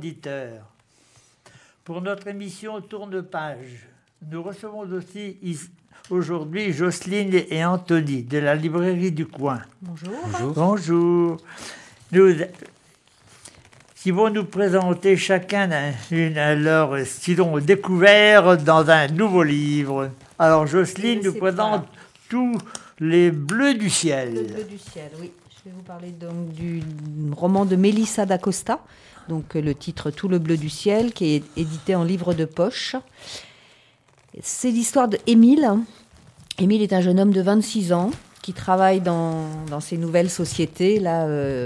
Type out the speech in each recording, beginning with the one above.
auditeurs. Pour notre émission Tourne-Page, nous recevons aussi aujourd'hui Jocelyne et Anthony de la librairie du coin. Bonjour. Bonjour. Qui vont nous présenter chacun leur style découvert dans un nouveau livre. Alors Jocelyne nous présente tous les bleus du ciel. Le bleu du ciel, oui. Je vais vous parler donc du roman de Melissa d'Acosta, donc le titre Tout le bleu du ciel, qui est édité en livre de poche. C'est l'histoire d'Émile. Émile est un jeune homme de 26 ans qui travaille dans ces nouvelles sociétés. Là,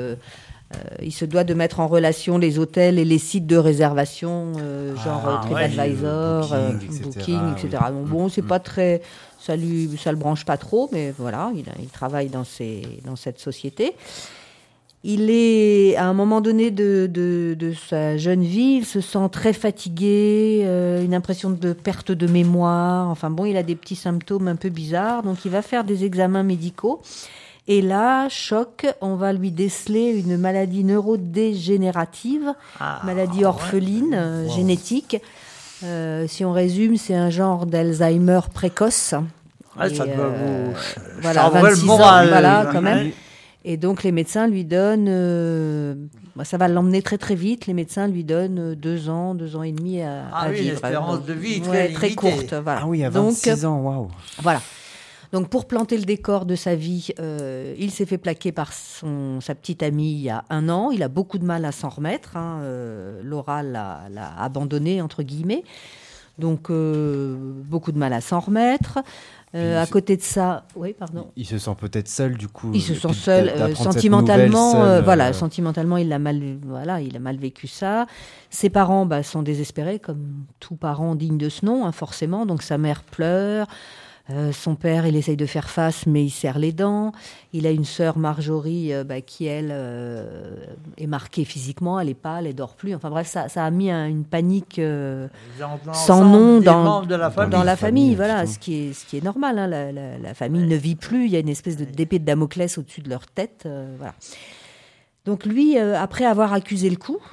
il se doit de mettre en relation les hôtels et les sites de réservation, genre TripAdvisor, Booking, etc. Donc, bon, c'est pas très... Ça le branche pas trop, mais voilà, il travaille dans cette société. Il est, à un moment donné de sa jeune vie, il se sent très fatigué, une impression de perte de mémoire. Enfin bon, il a des petits symptômes un peu bizarres, donc il va faire des examens médicaux. Et là, choc, on va lui déceler une maladie neurodégénérative, maladie orpheline, génétique. Si on résume, c'est un genre d'Alzheimer précoce. Ça doit vous... voilà, 26 ans, voilà, quand même. Et donc, les médecins lui donnent... ça va l'emmener très, très vite. Les médecins lui donnent 2 ans et demi à vivre. Une espérance de vie très courte. Voilà. Ah oui, à 26 ans, waouh. Voilà. Donc, pour planter le décor de sa vie, il s'est fait plaquer par sa petite amie il y a 1 an. Il a beaucoup de mal à s'en remettre. Laura l'a abandonné, entre guillemets. Donc, beaucoup de mal à s'en remettre. À côté de ça... Oui, pardon. Il se sent peut-être seul, du coup. Il se sent seul, sentimentalement. Sentimentalement, il a mal vécu ça. Ses parents sont désespérés, comme tout parent digne de ce nom, forcément. Donc, sa mère pleure. Son père, il essaye de faire face, mais il serre les dents. Il a une sœur, Marjorie, qui, elle, est marquée physiquement. Elle est pâle, elle dort plus. Enfin bref, ça a mis une panique sans nom dans la famille. Voilà, ce qui est normal. La famille ne vit plus. Il y a une espèce d'épée de Damoclès au-dessus de leur tête. Voilà. Donc lui, après avoir accusé le coup,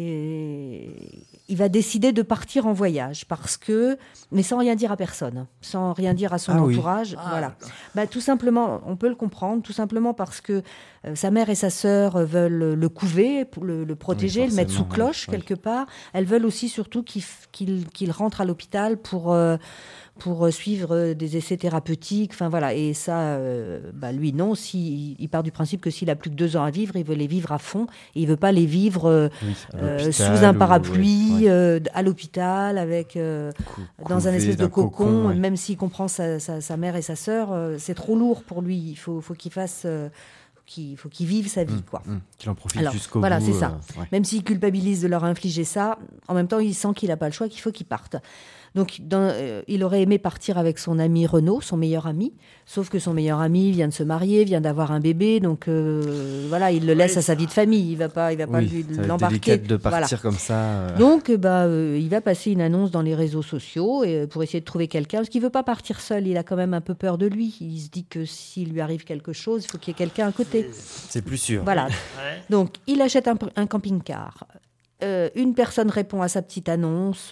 il va décider de partir en voyage mais sans rien dire à personne, sans rien dire à son entourage. Voilà. Tout simplement, on peut le comprendre, tout simplement parce que sa mère et sa sœur veulent le couver, pour le protéger, le mettre sous cloche quelque part. Elles veulent aussi surtout qu'il rentre à l'hôpital pour suivre des essais thérapeutiques, enfin voilà. Et ça, lui non. Il part du principe que s'il a plus que 2 ans à vivre, il veut les vivre à fond. Et il veut pas les vivre sous un parapluie, à l'hôpital, avec dans un espèce de cocon. Même s'il comprend sa mère et sa sœur, c'est trop lourd pour lui. Il faut qu'il fasse. Qu'il vive sa vie, quoi. Qu'il en profite jusqu'au bout. Voilà, c'est ça. Même s'il culpabilise de leur infliger ça, en même temps, il sent qu'il n'a pas le choix, qu'il faut qu'il parte. Donc, il aurait aimé partir avec son ami Renaud, son meilleur ami, sauf que son meilleur ami vient de se marier, vient d'avoir un bébé, donc il le laisse à sa vie de famille, il va pas l'embarquer. C'est délicat de partir comme ça. Donc, il va passer une annonce dans les réseaux sociaux pour essayer de trouver quelqu'un, parce qu'il veut pas partir seul, il a quand même un peu peur de lui. Il se dit que s'il lui arrive quelque chose, il faut qu'il y ait quelqu'un à côté. C'est plus sûr. Voilà. Donc, il achète un camping-car. Une personne répond à sa petite annonce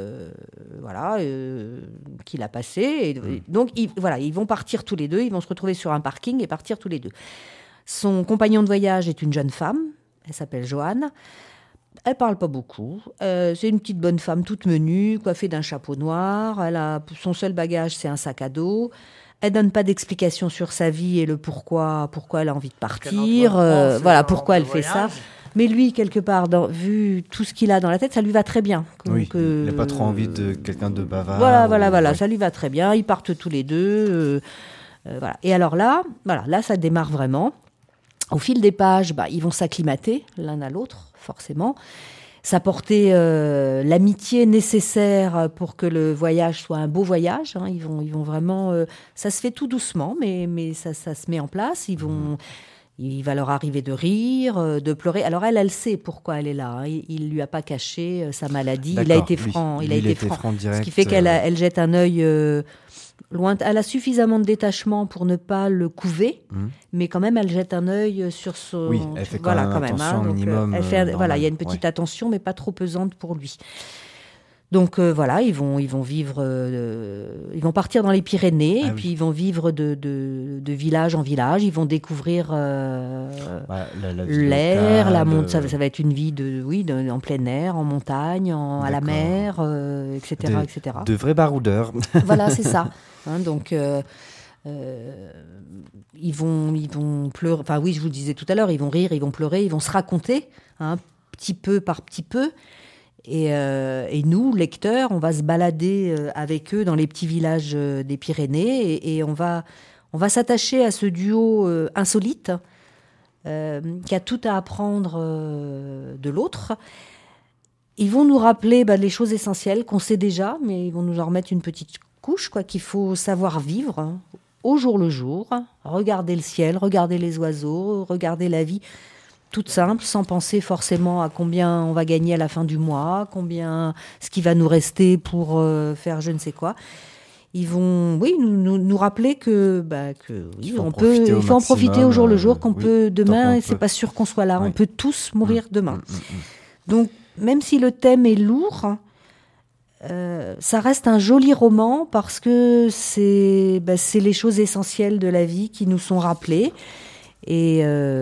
qu'il a passée. Donc, ils vont partir tous les deux. Ils vont se retrouver sur un parking et partir tous les deux. Son compagnon de voyage est une jeune femme. Elle s'appelle Joanne. Elle parle pas beaucoup. C'est une petite bonne femme toute menue, coiffée d'un chapeau noir. Son seul bagage, c'est un sac à dos. Elle donne pas d'explication sur sa vie et le pourquoi elle a envie de partir. Pourquoi elle fait ça. Mais lui, quelque part, vu tout ce qu'il a dans la tête, ça lui va très bien. Il n'a pas trop envie de quelqu'un de bavard. Voilà, ça lui va très bien. Ils partent tous les deux. Et alors là, ça démarre vraiment. Au fil des pages, ils vont s'acclimater l'un à l'autre, forcément. S'apporter l'amitié nécessaire pour que le voyage soit un beau voyage. Ils vont vraiment... ça se fait tout doucement, mais ça se met en place. Ils vont Il va leur arriver de rire, de pleurer. Alors elle sait pourquoi elle est là. Hein. Il lui a pas caché sa maladie. D'accord. Il a été franc. Il a été franc direct, ce qui fait qu'elle jette un œil loin. Elle a suffisamment de détachement pour ne pas le couver, mais quand même elle jette un œil sur son. Oui, elle fait quand même attention minimum. Elle fait, il y a une petite attention, mais pas trop pesante pour lui. Donc ils vont vivre, ils vont partir dans les Pyrénées et puis ils vont vivre de village en village. Ils vont découvrir l'air, la montagne. Ça va être une vie en plein air, en montagne, à la mer, etc., etc. De vrais baroudeurs. Voilà, c'est ça. Hein, donc ils vont pleurer. Enfin oui, je vous le disais tout à l'heure, ils vont rire, ils vont pleurer, ils vont se raconter, petit peu par petit peu. Et nous, lecteurs, on va se balader avec eux dans les petits villages des Pyrénées et on va s'attacher à ce duo insolite qui a tout à apprendre de l'autre. Ils vont nous rappeler les choses essentielles qu'on sait déjà, mais ils vont nous en remettre une petite couche, qu'il faut savoir vivre au jour le jour, regarder le ciel, regarder les oiseaux, regarder la vie. Toute simple, sans penser forcément à combien on va gagner à la fin du mois, ce qui va nous rester pour faire je ne sais quoi. Ils vont, nous rappeler il faut en profiter au jour le jour, qu'on peut demain, et c'est pas sûr qu'on soit là, on peut tous mourir demain. Donc, même si le thème est lourd, ça reste un joli roman parce que c'est les choses essentielles de la vie qui nous sont rappelées. Et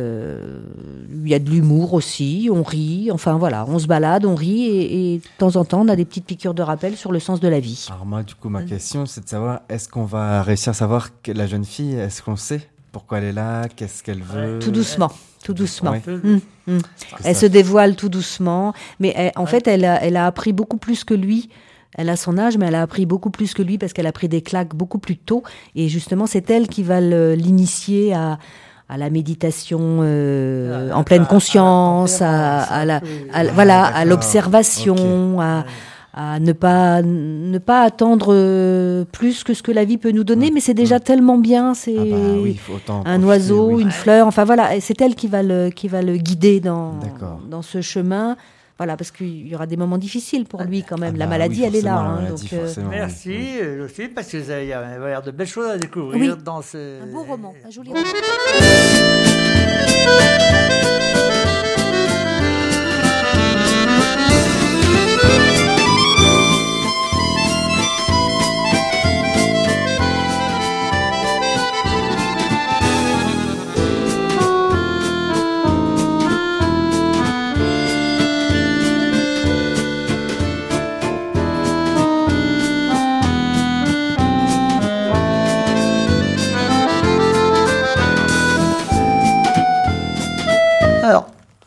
il y a de l'humour aussi, on rit, enfin voilà, on se balade, on rit et de temps en temps on a des petites piqûres de rappel sur le sens de la vie. Alors moi du coup ma question c'est de savoir, est-ce qu'on va réussir à savoir que la jeune fille, est-ce qu'on sait pourquoi elle est là, qu'est-ce qu'elle veut? Tout doucement. Ouais. Elle se dévoile tout doucement, mais en fait elle a appris beaucoup plus que lui. Elle a son âge, mais elle a appris beaucoup plus que lui parce qu'elle a pris des claques beaucoup plus tôt et justement c'est elle qui va l'initier à la méditation en pleine conscience, à l'observation, à ne pas attendre plus que ce que la vie peut nous donner, mais c'est déjà tellement bien, c'est un oiseau, une fleur, enfin voilà, et c'est elle qui va le guider dans ce chemin. Voilà, parce qu'il y aura des moments difficiles pour lui quand même. La maladie, elle est là. Merci aussi, parce qu'il y a l'air de belles choses à découvrir dans ce... Un beau roman, un joli roman. Alors,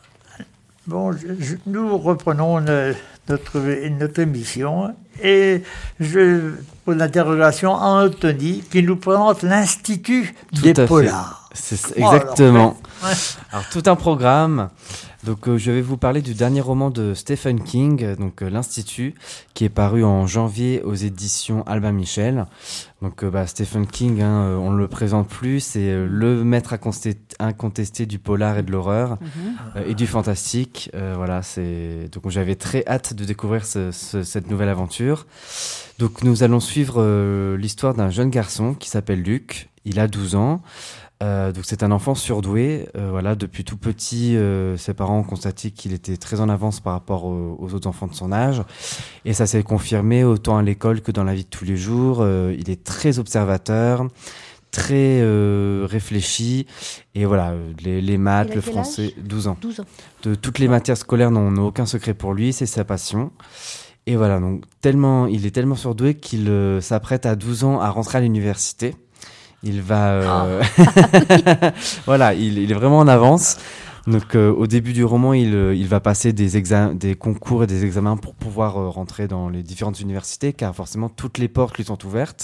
nous reprenons notre émission et je pose l'interrogation à Anthony qui nous présente l'Institut des Polars. C'est exactement. Alors, tout un programme. Donc, je vais vous parler du dernier roman de Stephen King, donc l'Institut, qui est paru en janvier aux éditions Albin Michel. Donc, Stephen King, on ne le présente plus, c'est le maître incontesté du polar et de l'horreur et du fantastique. Donc j'avais très hâte de découvrir cette nouvelle aventure. Donc, nous allons suivre l'histoire d'un jeune garçon qui s'appelle Luc. Il a 12 ans. Donc c'est un enfant surdoué. Depuis tout petit, ses parents ont constaté qu'il était très en avance par rapport aux autres enfants de son âge. Et ça s'est confirmé autant à l'école que dans la vie de tous les jours. Il est très observateur, très réfléchi. Et voilà, les maths, le français, 12 ans. 12 ans. Toutes les matières scolaires n'ont aucun secret pour lui, c'est sa passion. Et voilà, donc il est tellement surdoué qu'il s'apprête à 12 ans à rentrer à l'université. Il va, il est vraiment en avance. Donc, au début du roman, il va passer des concours et des examens pour pouvoir rentrer dans les différentes universités, car forcément toutes les portes lui sont ouvertes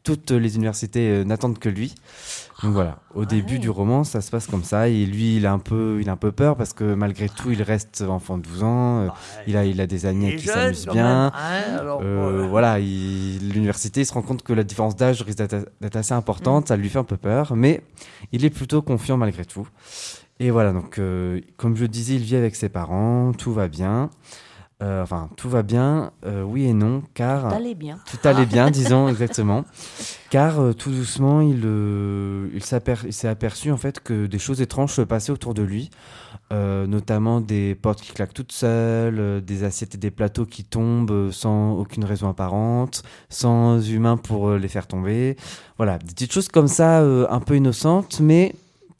toutes les universités n'attendent que lui. Donc voilà, au début du roman, ça se passe comme ça. Et lui, il a un peu peur parce que malgré tout, il reste enfant de 12 ans. Il a des amis avec qui s'amusent bien. Voilà, l'université, il se rend compte que la différence d'âge risque d'être assez importante. Ça lui fait un peu peur, mais il est plutôt confiant malgré tout. Et voilà, donc comme je le disais, il vit avec ses parents, tout va bien. Tout va bien, oui et non, car... Tout allait bien. Tout allait bien, disons, exactement. Car tout doucement, il s'est aperçu en fait que des choses étranges se passaient autour de lui, notamment des portes qui claquent toutes seules, des assiettes et des plateaux qui tombent sans aucune raison apparente, sans humain pour les faire tomber. Voilà, des petites choses comme ça, un peu innocentes, mais...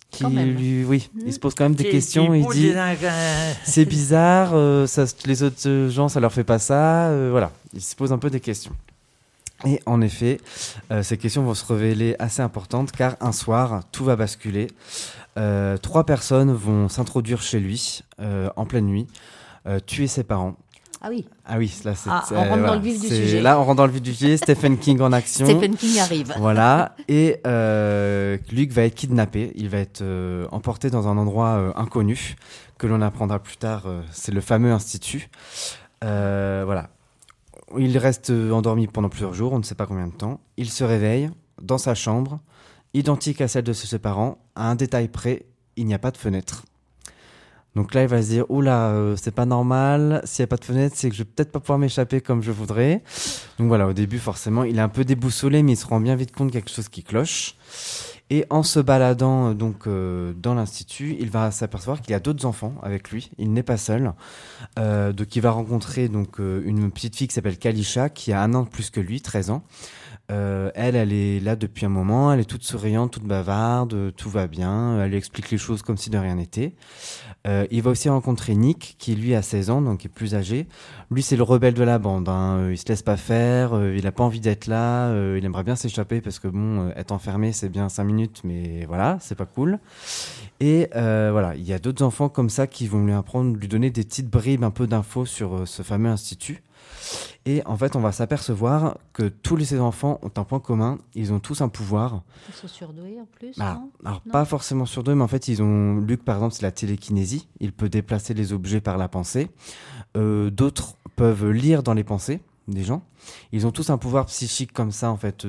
il se pose quand même des questions. Il dit c'est bizarre, les autres gens ça leur fait pas ça. Voilà, il se pose un peu des questions. Et en effet, ces questions vont se révéler assez importantes car un soir, tout va basculer. 3 personnes vont s'introduire chez lui en pleine nuit, tuer ses parents. Ah oui. Ah oui, là c'est. On rentre dans le vif du sujet. Là, on rentre dans le vif du sujet. Stephen King en action. Stephen King arrive. Voilà. Et Luke va être kidnappé. Il va être emporté dans un endroit inconnu que l'on apprendra plus tard. C'est le fameux institut. Voilà. Il reste endormi pendant plusieurs jours. On ne sait pas combien de temps. Il se réveille dans sa chambre, identique à celle de ses parents. À un détail près, il n'y a pas de fenêtre. Donc là, il va se dire, oula, c'est pas normal. S'il n'y a pas de fenêtre, c'est que je vais peut-être pas pouvoir m'échapper comme je voudrais. Donc voilà, au début, forcément, il est un peu déboussolé, mais il se rend bien vite compte qu'il y a quelque chose qui cloche. Et en se baladant dans l'institut, il va s'apercevoir qu'il y a d'autres enfants avec lui. Il n'est pas seul. Donc il va rencontrer une petite fille qui s'appelle Kalisha, qui a 1 an de plus que lui, 13 ans. Elle est là depuis un moment, elle est toute souriante, toute bavarde, tout va bien, elle lui explique les choses comme si de rien n'était. Il va aussi rencontrer Nick, qui lui a 16 ans, donc est plus âgé. Lui, c'est le rebelle de la bande, hein. Il se laisse pas faire, il a pas envie d'être là, il aimerait bien s'échapper parce que être enfermé, c'est bien 5 minutes, mais voilà, c'est pas cool. Et voilà, il y a d'autres enfants comme ça qui vont lui donner des petites bribes, un peu d'infos sur ce fameux institut. Et en fait, on va s'apercevoir que tous ces enfants ont un point commun, ils ont tous un pouvoir. Ils sont surdoués en plus, non ? Alors, non, pas forcément surdoués, mais en fait, Luc, par exemple, c'est la télékinésie. Il peut déplacer les objets par la pensée. D'autres peuvent lire dans les pensées des gens. Ils ont tous un pouvoir psychique comme ça, en fait,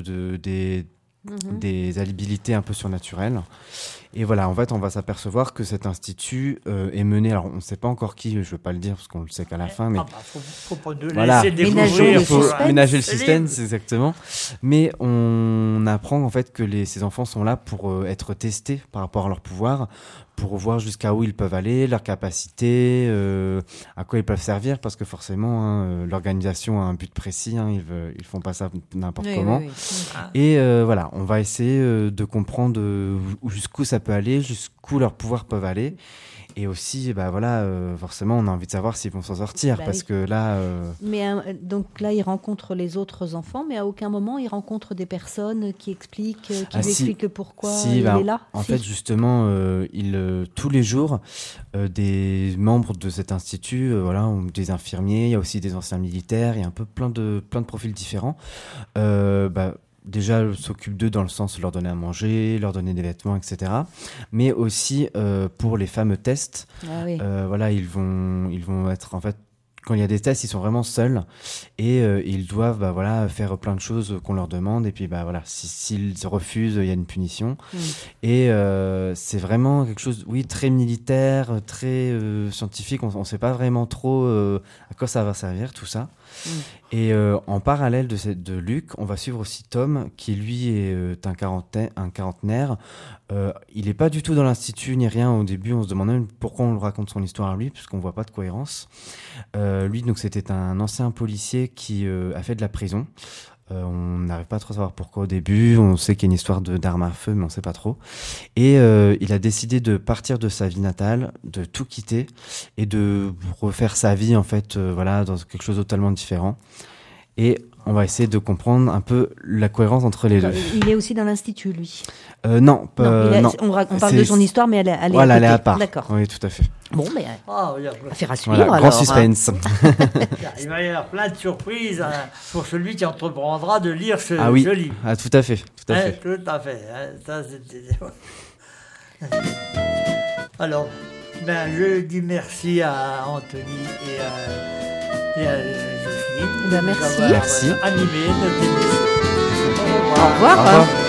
des habilités un peu surnaturelles. Et voilà, en fait, on va s'apercevoir que cet institut est mené. Alors, on ne sait pas encore qui, je ne veux pas le dire parce qu'on le sait qu'à la fin, mais faut pas de voilà, laisser découvrir. Il faut ménager le suspense, exactement. Mais on apprend en fait que ces enfants sont là pour être testés par rapport à leur pouvoir, pour voir jusqu'à où ils peuvent aller, leurs capacités, à quoi ils peuvent servir, parce que forcément, l'organisation a un but précis. Ils font pas ça n'importe comment. Oui. Et voilà, on va essayer de comprendre jusqu'où ça peut aller, jusqu'où leurs pouvoirs peuvent aller. Et aussi, forcément, on a envie de savoir s'ils vont s'en sortir, parce que là... Mais donc là, il rencontre les autres enfants, mais à aucun moment, il rencontre des personnes qui expliquent, lui expliquent pourquoi il est là. En fait, justement, tous les jours, des membres de cet institut, ont des infirmiers, il y a aussi des anciens militaires, il y a un peu plein de profils différents. Déjà, s'occupe d'eux dans le sens de leur donner à manger, leur donner des vêtements, etc. Mais aussi pour les fameux tests. Ah oui. Ils vont être en fait, quand il y a des tests, ils sont vraiment seuls et ils doivent faire plein de choses qu'on leur demande. Et puis s'ils refusent, il y a une punition. Et c'est vraiment quelque chose, très militaire, très scientifique. On ne sait pas vraiment trop à quoi ça va servir tout ça. Et en parallèle de Luc, on va suivre aussi Tom, qui lui est un quarantenaire. Il n'est pas du tout dans l'institut ni rien. Au début, on se demande même pourquoi on le raconte son histoire à lui, puisqu'on ne voit pas de cohérence. Lui, donc, c'était un ancien policier qui a fait de la prison. On n'arrive pas trop à savoir pourquoi au début. On sait qu'il y a une histoire d'armes à feu, mais on ne sait pas trop. Et il a décidé de partir de sa vie natale, de tout quitter et de refaire sa vie en fait, dans quelque chose de totalement différent. Et on va essayer de comprendre un peu la cohérence entre les deux. Il est aussi dans l'Institut, lui. Non. On parle de son histoire, mais elle est voilà, elle est à part. D'accord. Oui, tout à fait. Bon, mais affaire à suivre. Voilà, alors, grand suspense. Il va y avoir plein de surprises pour celui qui entreprendra de lire ce livre. Ah, tout à fait. Tout à fait. Tout à fait. Ça, alors, je dis merci à Anthony et à Jocelyne. Merci. Merci. Animé notre émission. Au revoir.